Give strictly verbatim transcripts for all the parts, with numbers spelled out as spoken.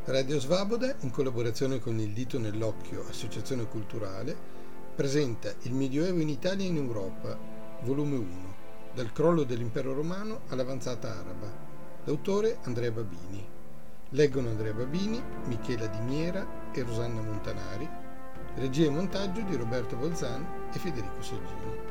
Radio Svaboda, in collaborazione con il Dito nell'Occhio Associazione Culturale, presenta Il Medioevo in Italia e in Europa, volume uno, dal crollo dell'impero romano all'avanzata araba, d'autore Andrea Babini. Leggono Andrea Babini, Michela Di Miera e Rosanna Montanari, regia e montaggio di Roberto Bolzan e Federico Soggini.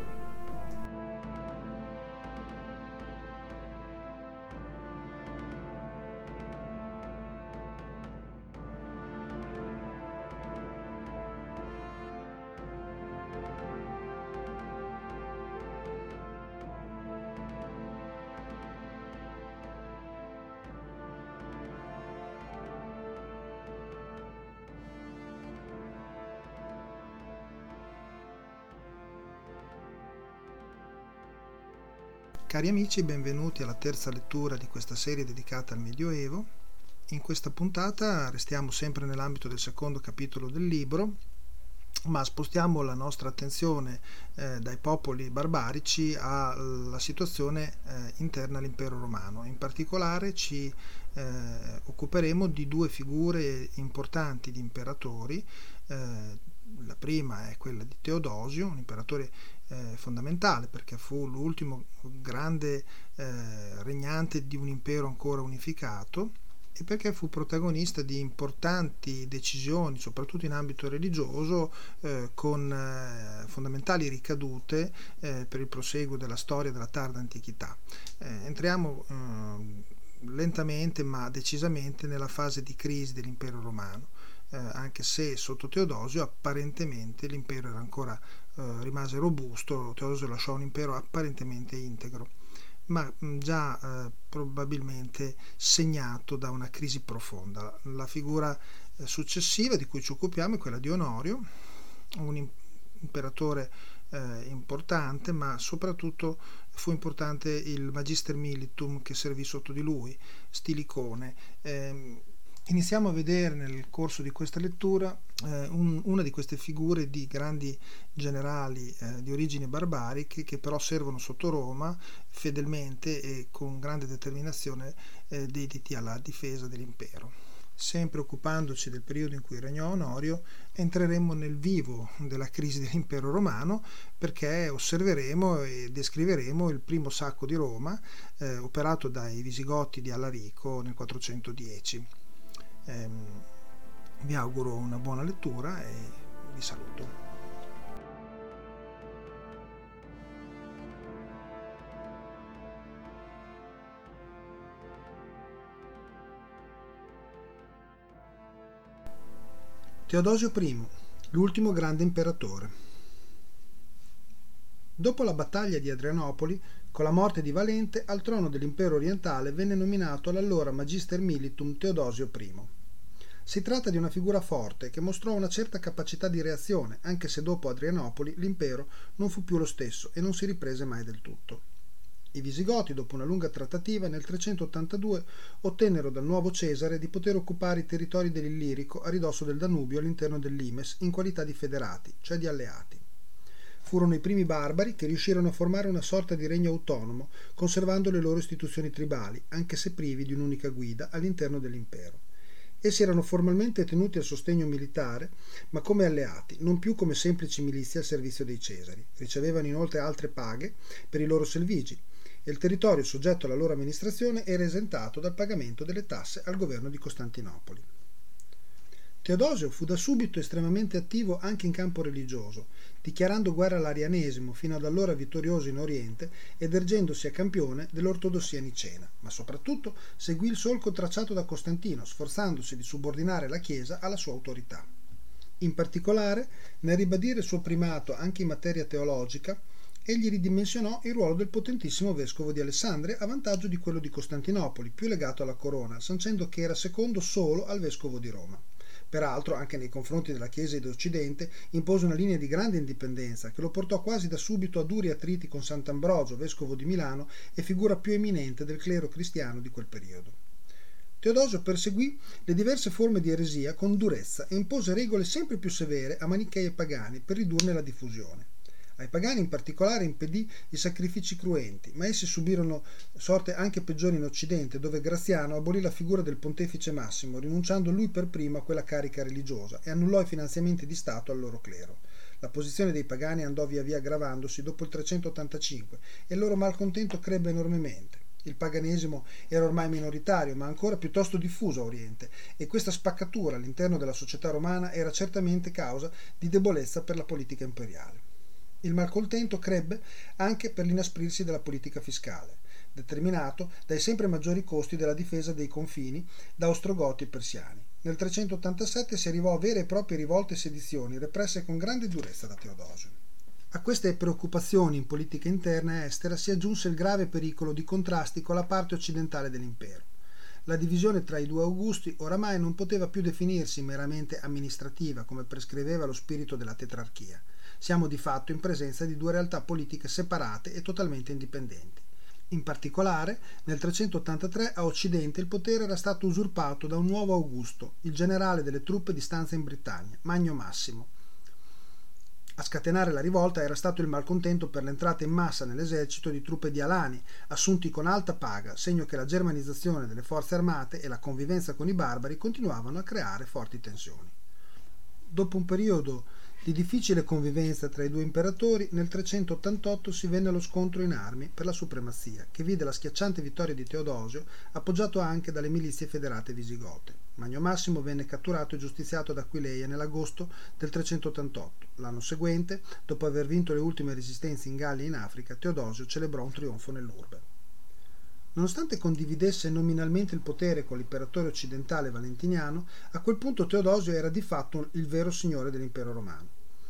Cari amici, benvenuti alla terza lettura di questa serie dedicata al Medioevo. In questa puntata restiamo sempre nell'ambito del secondo capitolo del libro, ma spostiamo la nostra attenzione eh, dai popoli barbarici alla situazione eh, interna all'impero romano. In particolare ci eh, occuperemo di due figure importanti di imperatori. Eh, la prima è quella di Teodosio, un imperatore eh, fondamentale perché fu l'ultimo grande eh, regnante di un impero ancora unificato e perché fu protagonista di importanti decisioni, soprattutto in ambito religioso, eh, con eh, fondamentali ricadute eh, per il proseguo della storia della tarda antichità. Eh, entriamo eh, lentamente ma decisamente nella fase di crisi dell'impero romano. Eh, anche se sotto Teodosio apparentemente l'impero era ancora eh, rimase robusto. Teodosio lasciò un impero apparentemente integro, ma mh, già eh, probabilmente segnato da una crisi profonda. La figura eh, successiva di cui ci occupiamo è quella di Onorio, un imperatore eh, importante, ma soprattutto fu importante il Magister Militum che servì sotto di lui, Stilicone. Eh, Iniziamo a vedere nel corso di questa lettura eh, un, una di queste figure di grandi generali eh, di origini barbariche che però servono sotto Roma fedelmente e con grande determinazione eh, dediti alla difesa dell'impero. Sempre occupandoci del periodo in cui regnò Onorio, entreremo nel vivo della crisi dell'impero romano perché osserveremo e descriveremo il primo sacco di Roma eh, operato dai Visigoti di Alarico nel quattrocentodieci. Eh, vi auguro una buona lettura e vi saluto. Teodosio I, l'ultimo grande imperatore. Dopo la battaglia di Adrianopoli, con la morte di Valente, al trono dell'impero orientale venne nominato l'allora Magister Militum Teodosio I. Si tratta di una figura forte che mostrò una certa capacità di reazione, anche se dopo Adrianopoli l'impero non fu più lo stesso e non si riprese mai del tutto. I Visigoti, dopo una lunga trattativa, nel trecentottantadue ottennero dal nuovo Cesare di poter occupare i territori dell'Illirico a ridosso del Danubio all'interno dell'Imes in qualità di federati, cioè di alleati. Furono i primi barbari che riuscirono a formare una sorta di regno autonomo, conservando le loro istituzioni tribali, anche se privi di un'unica guida all'interno dell'impero. Essi erano formalmente tenuti al sostegno militare, ma come alleati, non più come semplici milizie al servizio dei Cesari. Ricevevano inoltre altre paghe per i loro selvigi, e il territorio soggetto alla loro amministrazione era esentato dal pagamento delle tasse al governo di Costantinopoli. Teodosio fu da subito estremamente attivo anche in campo religioso, dichiarando guerra all'arianesimo fino ad allora vittorioso in Oriente ed ergendosi a campione dell'ortodossia nicena, ma soprattutto seguì il solco tracciato da Costantino, sforzandosi di subordinare la Chiesa alla sua autorità. In particolare, nel ribadire il suo primato anche in materia teologica, egli ridimensionò il ruolo del potentissimo vescovo di Alessandria a vantaggio di quello di Costantinopoli, più legato alla corona, sancendo che era secondo solo al vescovo di Roma. Peraltro, anche nei confronti della Chiesa d'Occidente, impose una linea di grande indipendenza che lo portò quasi da subito a duri attriti con Sant'Ambrogio, vescovo di Milano e figura più eminente del clero cristiano di quel periodo. Teodosio perseguì le diverse forme di eresia con durezza e impose regole sempre più severe a manichei e pagani per ridurne la diffusione. Ai pagani in particolare impedì i sacrifici cruenti, ma essi subirono sorte anche peggiore in Occidente, dove Graziano abolì la figura del pontefice massimo, rinunciando lui per primo a quella carica religiosa, e annullò i finanziamenti di Stato al loro clero. La posizione dei pagani andò via via aggravandosi dopo il trecentottantacinque e il loro malcontento crebbe enormemente. Il paganesimo era ormai minoritario, ma ancora piuttosto diffuso a Oriente, e questa spaccatura all'interno della società romana era certamente causa di debolezza per la politica imperiale. Il malcontento crebbe anche per l'inasprirsi della politica fiscale, determinato dai sempre maggiori costi della difesa dei confini da Ostrogoti e Persiani. Nel trecentottantasette si arrivò a vere e proprie rivolte e sedizioni, represse con grande durezza da Teodosio. A queste preoccupazioni in politica interna e estera si aggiunse il grave pericolo di contrasti con la parte occidentale dell'impero. La divisione tra i due Augusti oramai non poteva più definirsi meramente amministrativa, come prescriveva lo spirito della tetrarchia. Siamo di fatto in presenza di due realtà politiche separate e totalmente indipendenti. In particolare, nel trecentottantatré a Occidente il potere era stato usurpato da un nuovo Augusto, il generale delle truppe di stanza in Britannia, Magno Massimo. A scatenare la rivolta era stato il malcontento per l'entrata in massa nell'esercito di truppe di Alani, assunti con alta paga, segno che la germanizzazione delle forze armate e la convivenza con i barbari continuavano a creare forti tensioni. Dopo un periodo di difficile convivenza tra i due imperatori, nel trecentottantotto si venne lo scontro in armi per la supremazia, che vide la schiacciante vittoria di Teodosio, appoggiato anche dalle milizie federate visigote. Magno Massimo venne catturato e giustiziato ad Aquileia nell'agosto del trecentottantotto. L'anno seguente, dopo aver vinto le ultime resistenze in Gallia e in Africa, Teodosio celebrò un trionfo nell'urbe. Nonostante condividesse nominalmente il potere con l'imperatore occidentale valentiniano, a quel punto Teodosio era di fatto il vero signore dell'impero romano.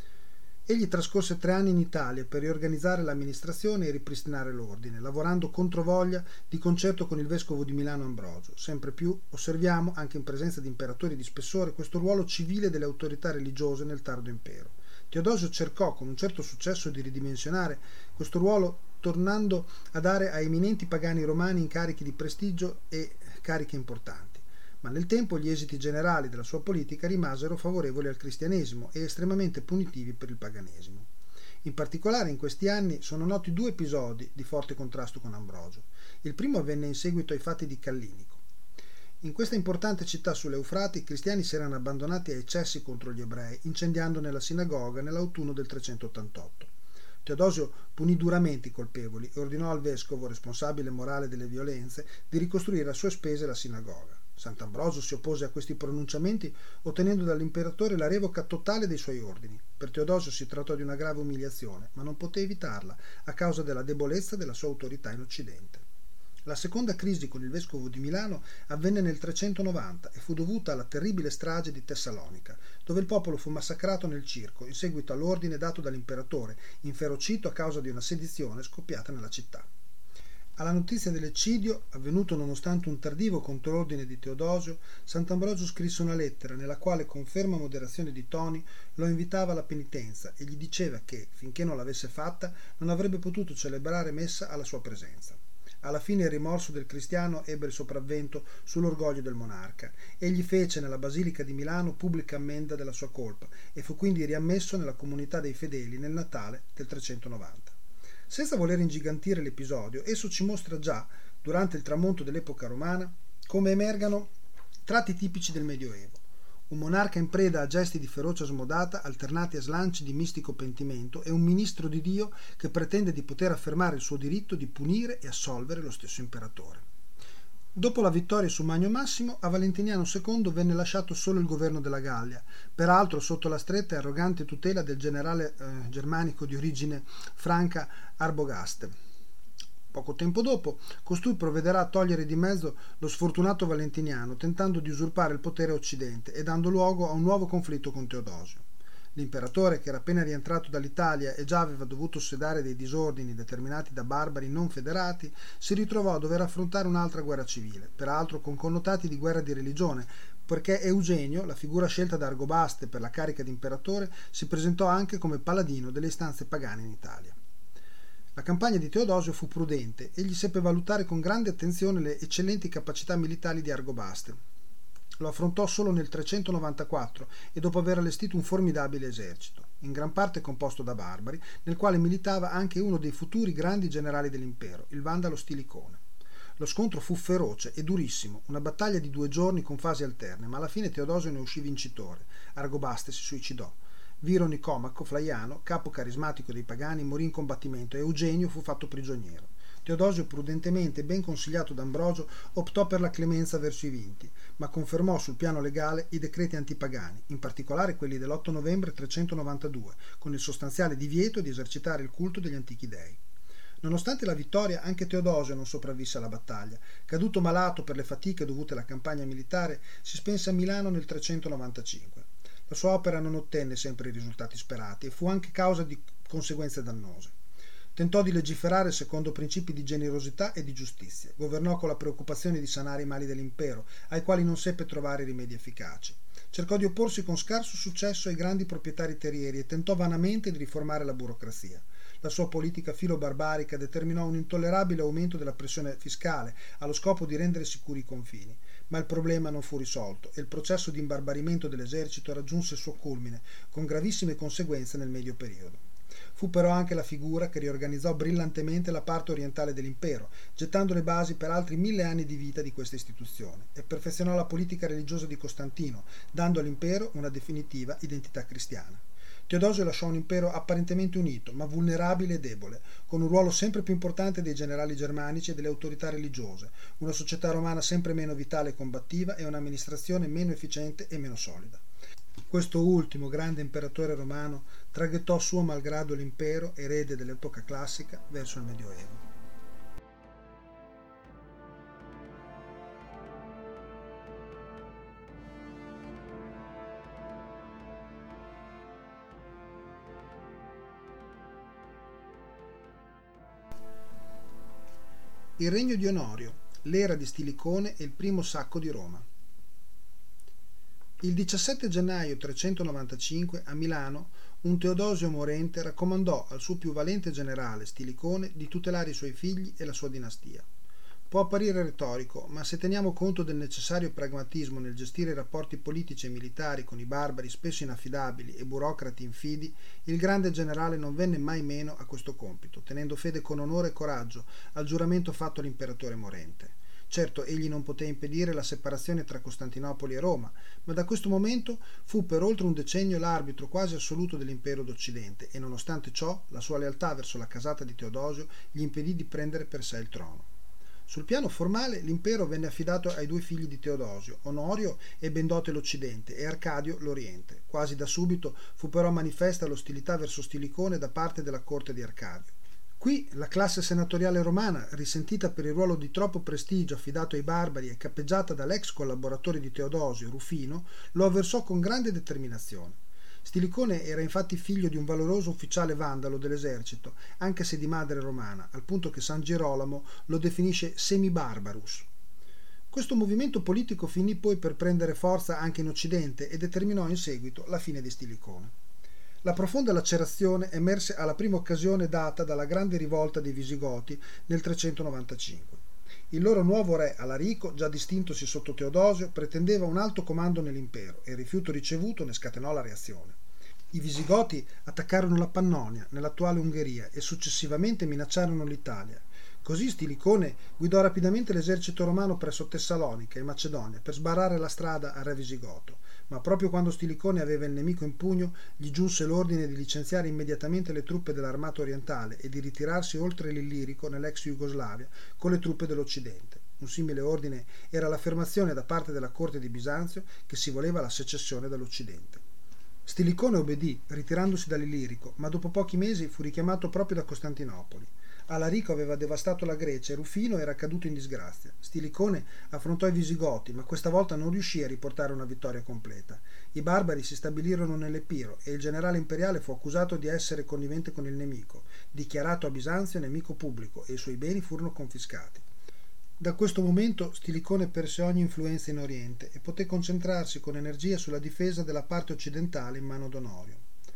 Egli trascorse tre anni in Italia per riorganizzare l'amministrazione e ripristinare l'ordine, lavorando controvoglia di concerto con il vescovo di Milano Ambrogio. Sempre più osserviamo, anche in presenza di imperatori di spessore, questo ruolo civile delle autorità religiose nel tardo impero. Teodosio cercò con un certo successo di ridimensionare questo ruolo, tornando a dare a eminenti pagani romani incarichi di prestigio e cariche importanti. Ma nel tempo gli esiti generali della sua politica rimasero favorevoli al cristianesimo e estremamente punitivi per il paganesimo. In particolare in questi anni sono noti due episodi di forte contrasto con Ambrogio. Il primo avvenne in seguito ai fatti di Callinico. In questa importante città sull'Eufrate i cristiani si erano abbandonati a eccessi contro gli ebrei, incendiandone la sinagoga nell'autunno del trecentottantotto. Teodosio punì duramente i colpevoli e ordinò al vescovo, responsabile morale delle violenze, di ricostruire a sue spese la sinagoga. Sant'Ambrogio si oppose a questi pronunciamenti, ottenendo dall'imperatore la revoca totale dei suoi ordini. Per Teodosio si trattò di una grave umiliazione, ma non poté evitarla a causa della debolezza della sua autorità in Occidente. La seconda crisi con il vescovo di Milano avvenne nel trecentonovanta e fu dovuta alla terribile strage di Tessalonica, dove il popolo fu massacrato nel circo in seguito all'ordine dato dall'imperatore, inferocito a causa di una sedizione scoppiata nella città. Alla notizia dell'eccidio, avvenuto nonostante un tardivo contrordine di Teodosio, Sant'Ambrogio scrisse una lettera nella quale, con ferma moderazione di toni, lo invitava alla penitenza e gli diceva che, finché non l'avesse fatta, non avrebbe potuto celebrare messa alla sua presenza. Alla fine il rimorso del cristiano ebbe il sopravvento sull'orgoglio del monarca. Egli fece nella Basilica di Milano pubblica ammenda della sua colpa e fu quindi riammesso nella comunità dei fedeli nel Natale del trecentonovanta. Senza voler ingigantire l'episodio, esso ci mostra già, durante il tramonto dell'epoca romana, come emergano tratti tipici del Medioevo. Un monarca in preda a gesti di ferocia smodata, alternati a slanci di mistico pentimento, e un ministro di Dio che pretende di poter affermare il suo diritto di punire e assolvere lo stesso imperatore. Dopo la vittoria su Magno Massimo, a Valentiniano secondo venne lasciato solo il governo della Gallia, peraltro sotto la stretta e arrogante tutela del generale eh, germanico di origine franca Arbogaste. Poco tempo dopo, costui provvederà a togliere di mezzo lo sfortunato Valentiniano, tentando di usurpare il potere a Occidente e dando luogo a un nuovo conflitto con Teodosio. L'imperatore, che era appena rientrato dall'Italia e già aveva dovuto sedare dei disordini determinati da barbari non federati, si ritrovò a dover affrontare un'altra guerra civile, peraltro con connotati di guerra di religione, perché Eugenio, la figura scelta da Argobaste per la carica di imperatore, si presentò anche come paladino delle istanze pagane in Italia. La campagna di Teodosio fu prudente, egli seppe valutare con grande attenzione le eccellenti capacità militari di Argobaste. Lo affrontò solo nel trecentonovantaquattro e dopo aver allestito un formidabile esercito, in gran parte composto da barbari, nel quale militava anche uno dei futuri grandi generali dell'impero, il vandalo Stilicone. Lo scontro fu feroce e durissimo, una battaglia di due giorni con fasi alterne, ma alla fine Teodosio ne uscì vincitore. Argobaste si suicidò. Viro Nicomaco, Flaiano, capo carismatico dei pagani, morì in combattimento e Eugenio fu fatto prigioniero. Teodosio, prudentemente e ben consigliato da Ambrogio, optò per la clemenza verso i vinti, ma confermò sul piano legale i decreti antipagani, in particolare quelli dell'otto novembre trecentonovantadue, con il sostanziale divieto di esercitare il culto degli antichi dei. Nonostante la vittoria, anche Teodosio non sopravvisse alla battaglia. Caduto malato per le fatiche dovute alla campagna militare, si spense a Milano nel trecentonovantacinque. La sua opera non ottenne sempre i risultati sperati e fu anche causa di conseguenze dannose. Tentò di legiferare secondo principi di generosità e di giustizia. Governò con la preoccupazione di sanare i mali dell'impero, ai quali non seppe trovare rimedi efficaci. Cercò di opporsi con scarso successo ai grandi proprietari terrieri e tentò vanamente di riformare la burocrazia. La sua politica filo-barbarica determinò un intollerabile aumento della pressione fiscale, allo scopo di rendere sicuri i confini. Ma il problema non fu risolto e il processo di imbarbarimento dell'esercito raggiunse il suo culmine, con gravissime conseguenze nel medio periodo. Fu però anche la figura che riorganizzò brillantemente la parte orientale dell'impero, gettando le basi per altri mille anni di vita di questa istituzione, e perfezionò la politica religiosa di Costantino, dando all'impero una definitiva identità cristiana. Teodosio lasciò un impero apparentemente unito, ma vulnerabile e debole, con un ruolo sempre più importante dei generali germanici e delle autorità religiose, una società romana sempre meno vitale e combattiva e un'amministrazione meno efficiente e meno solida. Questo ultimo grande imperatore romano traghettò suo malgrado l'impero, erede dell'epoca classica, verso il Medioevo. Il regno di Onorio, l'era di Stilicone e il primo sacco di Roma. Il diciassette gennaio trecentonovantacinque a Milano un Teodosio morente raccomandò al suo più valente generale Stilicone di tutelare i suoi figli e la sua dinastia. Può apparire retorico, ma se teniamo conto del necessario pragmatismo nel gestire i rapporti politici e militari con i barbari spesso inaffidabili e burocrati infidi, il grande generale non venne mai meno a questo compito, tenendo fede con onore e coraggio al giuramento fatto all'imperatore morente. Certo, egli non poté impedire la separazione tra Costantinopoli e Roma, ma da questo momento fu per oltre un decennio l'arbitro quasi assoluto dell'impero d'Occidente e nonostante ciò la sua lealtà verso la casata di Teodosio gli impedì di prendere per sé il trono. Sul piano formale l'impero venne affidato ai due figli di Teodosio, Onorio ebbe in dote l'Occidente e Arcadio l'Oriente. Quasi da subito fu però manifesta l'ostilità verso Stilicone da parte della corte di Arcadio. Qui la classe senatoriale romana, risentita per il ruolo di troppo prestigio affidato ai barbari e cappeggiata dall'ex collaboratore di Teodosio, Rufino, lo avversò con grande determinazione. Stilicone era infatti figlio di un valoroso ufficiale vandalo dell'esercito, anche se di madre romana, al punto che San Girolamo lo definisce semi-barbarus. Questo movimento politico finì poi per prendere forza anche in Occidente e determinò in seguito la fine di Stilicone. La profonda lacerazione emerse alla prima occasione data dalla grande rivolta dei Visigoti nel trecentonovantacinque. Il loro nuovo re, Alarico, già distintosi sotto Teodosio, pretendeva un alto comando nell'impero e il rifiuto ricevuto ne scatenò la reazione. I Visigoti attaccarono la Pannonia, nell'attuale Ungheria, e successivamente minacciarono l'Italia. Così Stilicone guidò rapidamente l'esercito romano presso Tessalonica e Macedonia per sbarrare la strada al re Visigoto. Ma proprio quando Stilicone aveva il nemico in pugno, gli giunse l'ordine di licenziare immediatamente le truppe dell'armata orientale e di ritirarsi oltre l'Illirico nell'ex Jugoslavia con le truppe dell'Occidente. Un simile ordine era l'affermazione da parte della corte di Bisanzio che si voleva la secessione dall'Occidente. Stilicone obbedì, ritirandosi dall'Illirico, ma dopo pochi mesi fu richiamato proprio da Costantinopoli. Alarico aveva devastato la Grecia e Rufino era caduto in disgrazia. Stilicone affrontò i Visigoti, ma questa volta non riuscì a riportare una vittoria completa. I barbari si stabilirono nell'Epiro e il generale imperiale fu accusato di essere connivente con il nemico, dichiarato a Bisanzio nemico pubblico e i suoi beni furono confiscati. Da questo momento Stilicone perse ogni influenza in Oriente e poté concentrarsi con energia sulla difesa della parte occidentale in mano d'Onorio.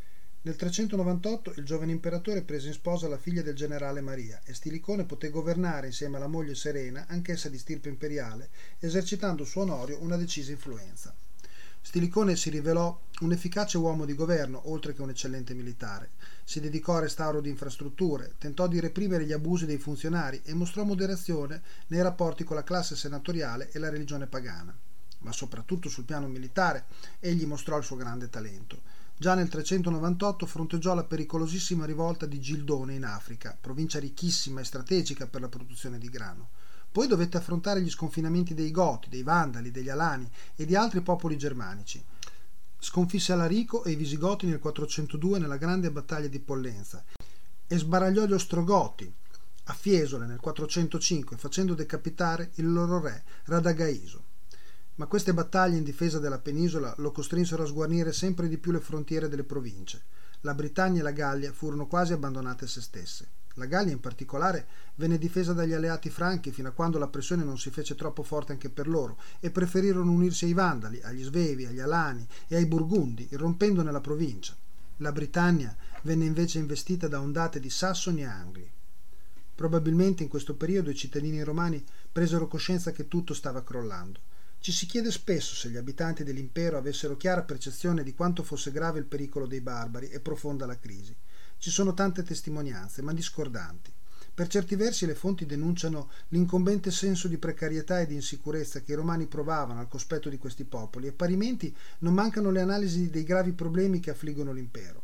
Nel trecentonovantotto il giovane imperatore prese in sposa la figlia del generale Maria e Stilicone poté governare insieme alla moglie Serena, anch'essa di stirpe imperiale, esercitando su Onorio una decisa influenza. Stilicone si rivelò un efficace uomo di governo, oltre che un eccellente militare. Si dedicò al restauro di infrastrutture, tentò di reprimere gli abusi dei funzionari e mostrò moderazione nei rapporti con la classe senatoriale e la religione pagana. Ma soprattutto sul piano militare egli mostrò il suo grande talento. Già nel trecentonovantotto fronteggiò la pericolosissima rivolta di Gildone in Africa, provincia ricchissima e strategica per la produzione di grano. Poi dovette affrontare gli sconfinamenti dei Goti, dei Vandali, degli Alani e di altri popoli germanici. Sconfisse Alarico e i Visigoti nel quattrocentodue nella grande battaglia di Pollenza e sbaragliò gli Ostrogoti a Fiesole nel quattrocentocinque, facendo decapitare il loro re Radagaiso. Ma queste battaglie in difesa della penisola lo costrinsero a sguarnire sempre di più le frontiere delle province. La Britannia e la Gallia furono quasi abbandonate a se stesse. La Gallia in particolare venne difesa dagli alleati franchi fino a quando la pressione non si fece troppo forte anche per loro e preferirono unirsi ai Vandali, agli Svevi, agli Alani e ai Burgundi, irrompendone la provincia. La Britannia venne invece investita da ondate di Sassoni e Angli. Probabilmente in questo periodo i cittadini romani presero coscienza che tutto stava crollando. Ci si chiede spesso se gli abitanti dell'impero avessero chiara percezione di quanto fosse grave il pericolo dei barbari e profonda la crisi. Ci sono tante testimonianze, ma discordanti. Per certi versi le fonti denunciano l'incombente senso di precarietà e di insicurezza che i romani provavano al cospetto di questi popoli e parimenti non mancano le analisi dei gravi problemi che affliggono l'impero.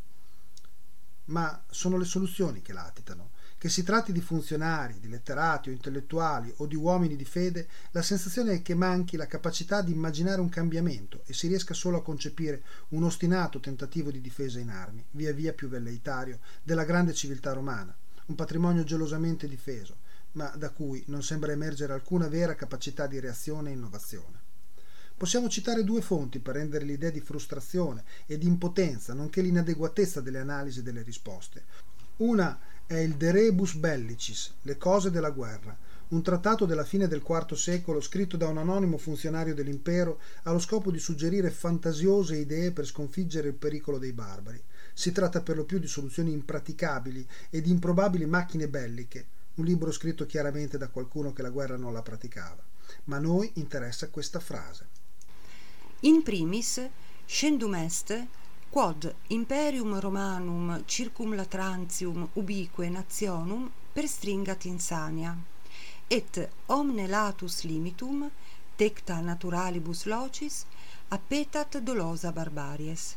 Ma sono le soluzioni che latitano. Che si tratti di funzionari, di letterati o intellettuali o di uomini di fede, la sensazione è che manchi la capacità di immaginare un cambiamento e si riesca solo a concepire un ostinato tentativo di difesa in armi, via via più velleitario, della grande civiltà romana, un patrimonio gelosamente difeso, ma da cui non sembra emergere alcuna vera capacità di reazione e innovazione. Possiamo citare due fonti per rendere l'idea di frustrazione e di impotenza, nonché l'inadeguatezza delle analisi e delle risposte. Una è il De Rebus Bellicis, le cose della guerra, un trattato della fine del quarto secolo scritto da un anonimo funzionario dell'impero allo scopo di suggerire fantasiose idee per sconfiggere il pericolo dei barbari. Si tratta per lo più di soluzioni impraticabili e di improbabili macchine belliche, un libro scritto chiaramente da qualcuno che la guerra non la praticava. Ma a noi interessa questa frase. In primis, scendum est quod imperium Romanum circumlatrantium ubique nationum perstringat insania, et omne latus limitum, tecta naturalibus locis, appetat dolosa barbaries.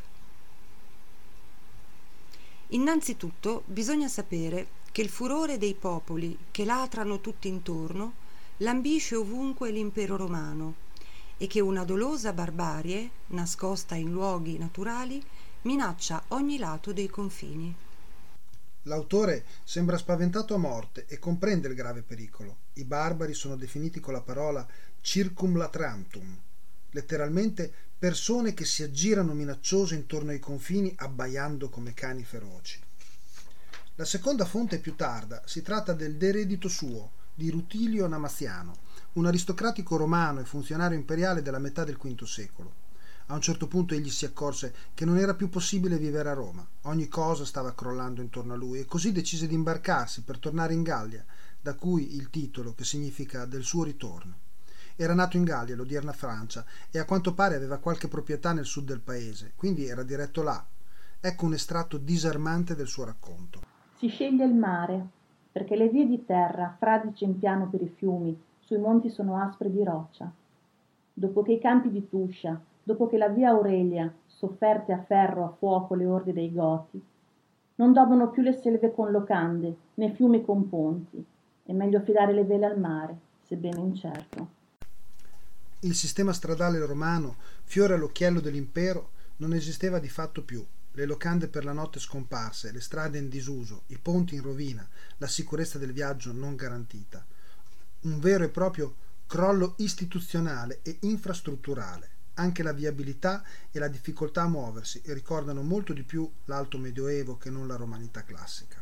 Innanzitutto bisogna sapere che il furore dei popoli che latrano tutti intorno lambisce ovunque l'impero romano e che una dolosa barbarie, nascosta in luoghi naturali, minaccia ogni lato dei confini. L'autore sembra spaventato a morte e comprende il grave pericolo. I barbari sono definiti con la parola circumlatrantum, letteralmente persone che si aggirano minacciose intorno ai confini abbaiando come cani feroci. La seconda fonte è più tarda, si tratta del De Redito Suo di Rutilio Namaziano, un aristocratico romano e funzionario imperiale della metà del quinto secolo. A un certo punto egli si accorse che non era più possibile vivere a Roma, ogni cosa stava crollando intorno a lui e così decise di imbarcarsi per tornare in Gallia, da cui il titolo che significa del suo ritorno. Era nato in Gallia, l'odierna Francia, e a quanto pare aveva qualche proprietà nel sud del paese, quindi era diretto là. Ecco un estratto disarmante del suo racconto. Si sceglie il mare, perché le vie di terra, fradice in piano per i fiumi, sui monti sono aspre di roccia. Dopo che i campi di Tuscia, dopo che la via Aurelia, sofferte a ferro a fuoco le orde dei Goti, non dovano più le selve con locande, né fiumi con ponti. È meglio affidare le vele al mare, sebbene incerto. Il sistema stradale romano, fiore all'occhiello dell'impero, non esisteva di fatto più. Le locande per la notte scomparse, le strade in disuso, i ponti in rovina, la sicurezza del viaggio non garantita. Un vero e proprio crollo istituzionale e infrastrutturale. Anche la viabilità e la difficoltà a muoversi ricordano molto di più l'alto medioevo che non la romanità classica.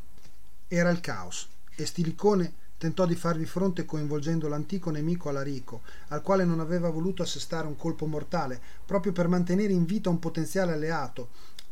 Era il caos e Stilicone tentò di farvi fronte coinvolgendo l'antico nemico Alarico, al quale non aveva voluto assestare un colpo mortale, proprio per mantenere in vita un potenziale alleato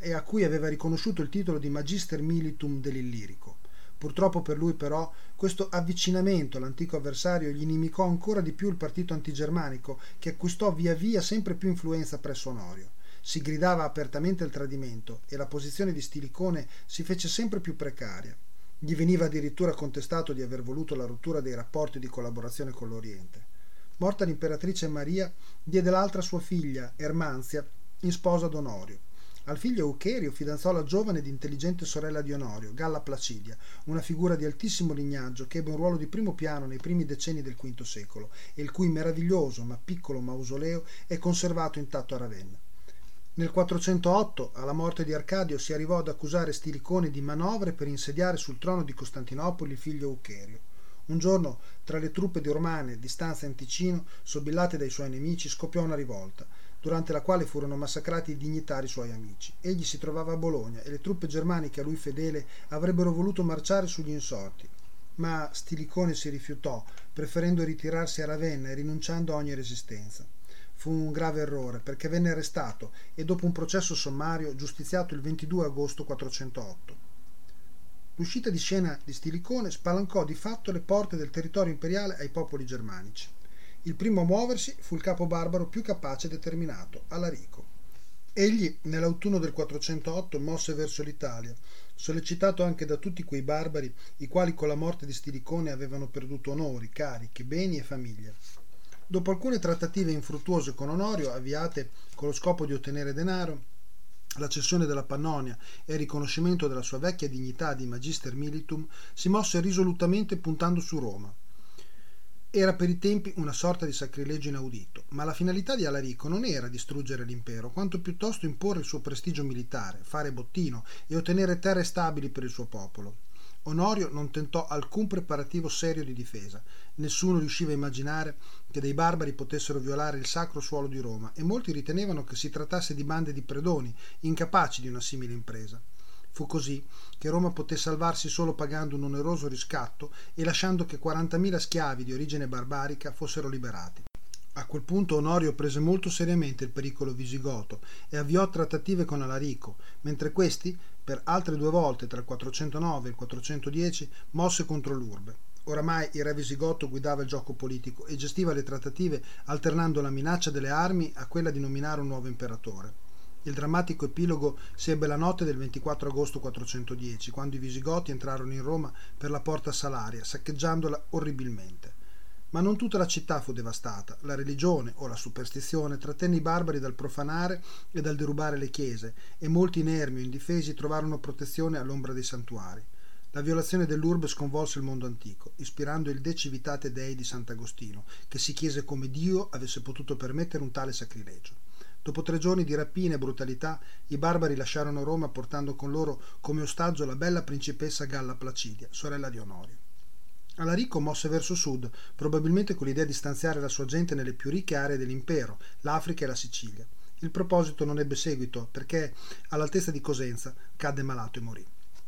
e a cui aveva riconosciuto il titolo di Magister Militum dell'Illirico. Purtroppo per lui però questo avvicinamento all'antico avversario gli inimicò ancora di più il partito antigermanico, che acquistò via via sempre più influenza presso Onorio. Si gridava apertamente il tradimento e la posizione di Stilicone si fece sempre più precaria. Gli veniva addirittura contestato di aver voluto la rottura dei rapporti di collaborazione con l'Oriente. Morta l'imperatrice Maria, diede l'altra sua figlia, Ermanzia, in sposa ad Onorio. Al figlio Eucherio fidanzò la giovane ed intelligente sorella di Onorio, Galla Placidia, una figura di altissimo lignaggio che ebbe un ruolo di primo piano nei primi decenni del quinto secolo e il cui meraviglioso ma piccolo mausoleo è conservato intatto a Ravenna. Nel quattrocentootto, alla morte di Arcadio, si arrivò ad accusare Stilicone di manovre per insediare sul trono di Costantinopoli il figlio Eucherio. Un giorno, tra le truppe di romane di stanza in Ticino, sobillate dai suoi nemici, scoppiò una rivolta, durante la quale furono massacrati i dignitari suoi amici. Egli si trovava a Bologna e le truppe germaniche a lui fedele avrebbero voluto marciare sugli insorti, ma Stilicone si rifiutò, preferendo ritirarsi a Ravenna e rinunciando a ogni resistenza. Fu un grave errore, perché venne arrestato e dopo un processo sommario giustiziato il ventidue agosto quattrocentootto. L'uscita di scena di Stilicone spalancò di fatto le porte del territorio imperiale ai popoli germanici. Il primo a muoversi fu il capo barbaro più capace e determinato, Alarico. Egli, nell'autunno del quattrocentootto, mosse verso l'Italia, sollecitato anche da tutti quei barbari i quali con la morte di Stilicone avevano perduto onori, cariche, beni e famiglie. Dopo alcune trattative infruttuose con Onorio, avviate con lo scopo di ottenere denaro, la cessione della Pannonia e il riconoscimento della sua vecchia dignità di Magister Militum, si mosse risolutamente puntando su Roma. Era per i tempi una sorta di sacrilegio inaudito, ma la finalità di Alarico non era distruggere l'impero, quanto piuttosto imporre il suo prestigio militare, fare bottino e ottenere terre stabili per il suo popolo. Onorio non tentò alcun preparativo serio di difesa. Nessuno riusciva a immaginare che dei barbari potessero violare il sacro suolo di Roma e molti ritenevano che si trattasse di bande di predoni, incapaci di una simile impresa. Fu così che Roma poté salvarsi solo pagando un oneroso riscatto e lasciando che quarantamila schiavi di origine barbarica fossero liberati. A quel punto Onorio prese molto seriamente il pericolo visigoto e avviò trattative con Alarico, mentre questi, per altre due volte tra il quattrocentonove e il quattrocentodieci, mosse contro l'urbe. Oramai il re visigoto guidava il gioco politico e gestiva le trattative alternando la minaccia delle armi a quella di nominare un nuovo imperatore. Il drammatico epilogo si ebbe la notte del ventiquattro agosto quattrocentodieci, quando i visigoti entrarono in Roma per la porta Salaria, saccheggiandola orribilmente. Ma non tutta la città fu devastata. La religione o la superstizione trattenne i barbari dal profanare e dal derubare le chiese, e molti inermi o indifesi trovarono protezione all'ombra dei santuari. La violazione dell'urbe sconvolse il mondo antico, ispirando il De Civitate Dei di Sant'Agostino, che si chiese come Dio avesse potuto permettere un tale sacrilegio. Dopo tre giorni di rapine e brutalità, i barbari lasciarono Roma portando con loro come ostaggio la bella principessa Galla Placidia, sorella di Onorio. Alarico mosse verso sud, probabilmente con l'idea di stanziare la sua gente nelle più ricche aree dell'impero, l'Africa e la Sicilia. Il proposito non ebbe seguito, perché all'altezza di Cosenza cadde malato e morì.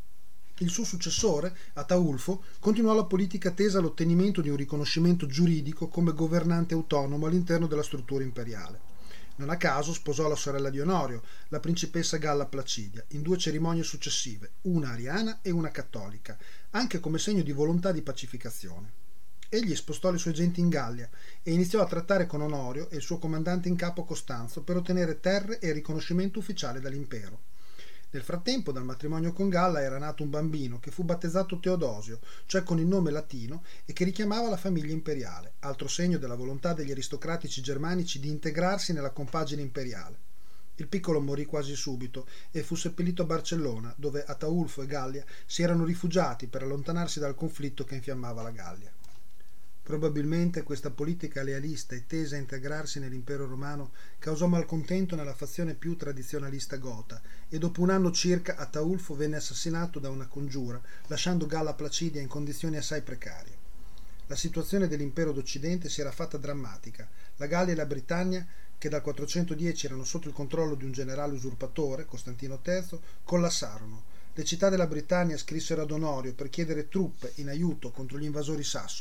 Il suo successore, Ataulfo, continuò la politica tesa all'ottenimento di un riconoscimento giuridico come governante autonomo all'interno della struttura imperiale. Non a caso sposò la sorella di Onorio, la principessa Galla Placidia, in due cerimonie successive, una ariana e una cattolica, anche come segno di volontà di pacificazione. Egli spostò le sue genti in Gallia e iniziò a trattare con Onorio e il suo comandante in capo Costanzo per ottenere terre e riconoscimento ufficiale dall'impero. Nel frattempo, dal matrimonio con Galla era nato un bambino che fu battezzato Teodosio, cioè con il nome latino, e che richiamava la famiglia imperiale, altro segno della volontà degli aristocratici germanici di integrarsi nella compagine imperiale. Il piccolo morì quasi subito e fu seppellito a Barcellona, dove Ataulfo e Gallia si erano rifugiati per allontanarsi dal conflitto che infiammava la Gallia. Probabilmente questa politica lealista e tesa a integrarsi nell'impero romano causò malcontento nella fazione più tradizionalista gota e dopo un anno circa Ataulfo venne assassinato da una congiura, lasciando Galla Placidia in condizioni assai precarie. La situazione dell'impero d'Occidente si era fatta drammatica. La Gallia e la Britannia, che dal quattrocentodieci erano sotto il controllo di un generale usurpatore, Costantino terzo, collassarono. Le città della Britannia scrissero ad Onorio per chiedere truppe in aiuto contro gli invasori sassoni.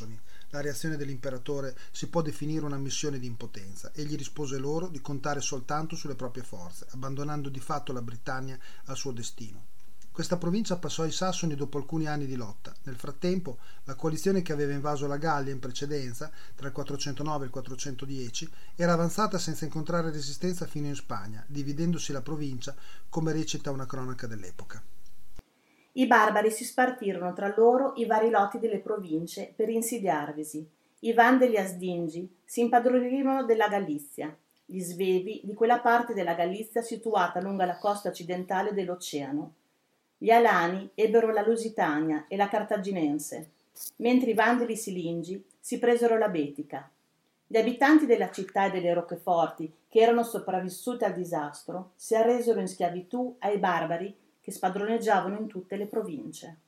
La reazione dell'imperatore si può definire una missione di impotenza. Egli rispose loro di contare soltanto sulle proprie forze, abbandonando di fatto la Britannia al suo destino. Questa provincia passò ai Sassoni dopo alcuni anni di lotta. Nel frattempo, la coalizione che aveva invaso la Gallia in precedenza, tra il quattrocentonove e il quattrocentodieci, era avanzata senza incontrare resistenza fino in Spagna, dividendosi la provincia, come recita una cronaca dell'epoca. I barbari si spartirono tra loro i vari lotti delle province per insidiarvisi. I Vandeli Asdingi si impadronirono della Galizia, gli Svevi di quella parte della Galizia situata lungo la costa occidentale dell'oceano. Gli Alani ebbero la Lusitania e la Cartaginense, mentre i Vandeli Silingi si presero la Betica. Gli abitanti della città e delle roccheforti, che erano sopravvissuti al disastro, si arresero in schiavitù ai barbari che spadroneggiavano in tutte le province.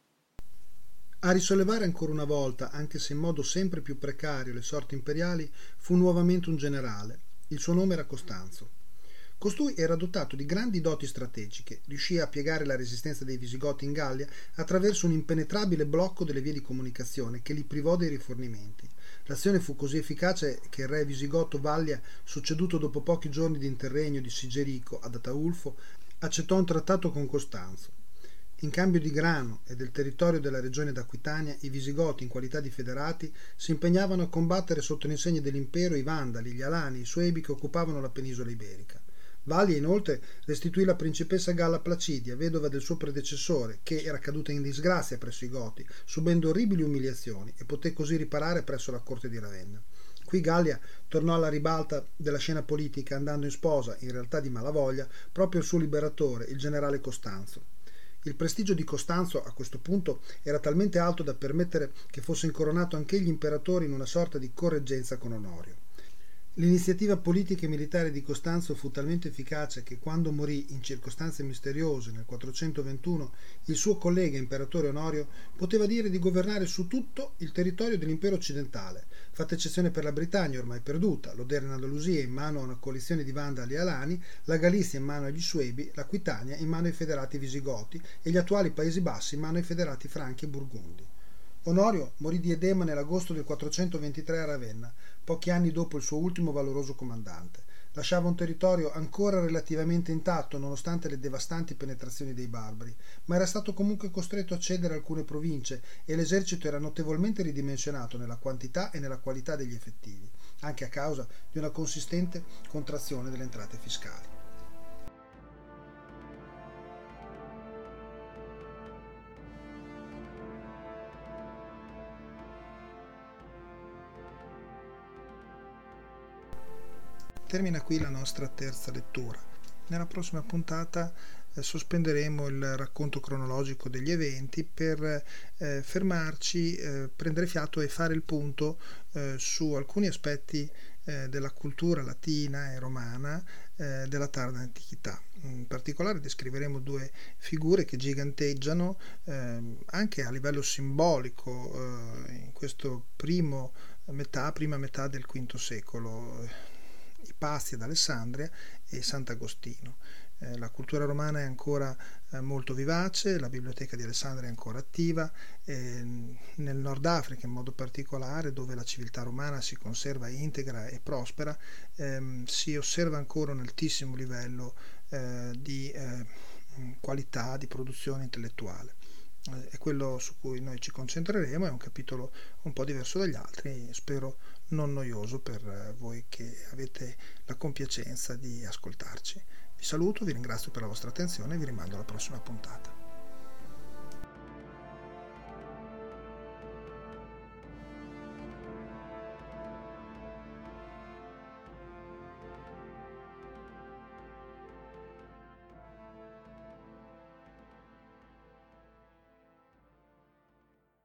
A risollevare ancora una volta, anche se in modo sempre più precario, le sorti imperiali fu nuovamente un generale. Il suo nome era Costanzo. Costui era dotato di grandi doti strategiche, riuscì a piegare la resistenza dei Visigoti in Gallia attraverso un impenetrabile blocco delle vie di comunicazione che li privò dei rifornimenti. L'azione fu così efficace che il re Visigotto Vallia, succeduto dopo pochi giorni di interregno di Sigerico ad Ataulfo, accettò un trattato con Costanzo. In cambio di grano e del territorio della regione d'Aquitania, i Visigoti, in qualità di federati, si impegnavano a combattere sotto l'insegna dell'impero i Vandali, gli Alani e i Suebi che occupavano la penisola iberica. Vallia inoltre restituì la principessa Galla Placidia, vedova del suo predecessore, che era caduta in disgrazia presso i Goti, subendo orribili umiliazioni, e poté così riparare presso la corte di Ravenna. Qui Gallia tornò alla ribalta della scena politica, andando in sposa, in realtà di malavoglia, proprio il suo liberatore, il generale Costanzo. Il prestigio di Costanzo a questo punto era talmente alto da permettere che fosse incoronato anch'egli imperatore in una sorta di correggenza con Onorio. L'iniziativa politica e militare di Costanzo fu talmente efficace che quando morì in circostanze misteriose nel quattrocentoventuno, il suo collega imperatore Onorio poteva dire di governare su tutto il territorio dell'impero occidentale, fatta eccezione per la Britannia ormai perduta, l'odierna Andalusia in mano a una coalizione di Vandali e Alani, la Galizia in mano agli Suebi, l'Aquitania in mano ai federati Visigoti e gli attuali Paesi Bassi in mano ai federati Franchi e Burgundi. Onorio morì di edema nell'agosto del quattrocentoventitré a Ravenna, pochi anni dopo il suo ultimo valoroso comandante. Lasciava un territorio ancora relativamente intatto nonostante le devastanti penetrazioni dei barbari, ma era stato comunque costretto a cedere alcune province e l'esercito era notevolmente ridimensionato nella quantità e nella qualità degli effettivi, anche a causa di una consistente contrazione delle entrate fiscali. Termina qui la nostra terza lettura. Nella prossima puntata eh, sospenderemo il racconto cronologico degli eventi per eh, fermarci, eh, prendere fiato e fare il punto eh, su alcuni aspetti eh, della cultura latina e romana eh, della tarda antichità. In particolare descriveremo due figure che giganteggiano eh, anche a livello simbolico eh, in questo primo metà, prima metà del quinto secolo. I Pasti ad Alessandria e Sant'Agostino. Eh, la cultura romana è ancora eh, molto vivace, la biblioteca di Alessandria è ancora attiva, eh, nel Nord Africa in modo particolare, dove la civiltà romana si conserva integra e prospera, ehm, si osserva ancora un altissimo livello eh, di eh, qualità, di produzione intellettuale. È quello su cui noi ci concentreremo, è un capitolo un po' diverso dagli altri, spero non noioso per voi che avete la compiacenza di ascoltarci. Vi saluto, vi ringrazio per la vostra attenzione e vi rimando alla prossima puntata.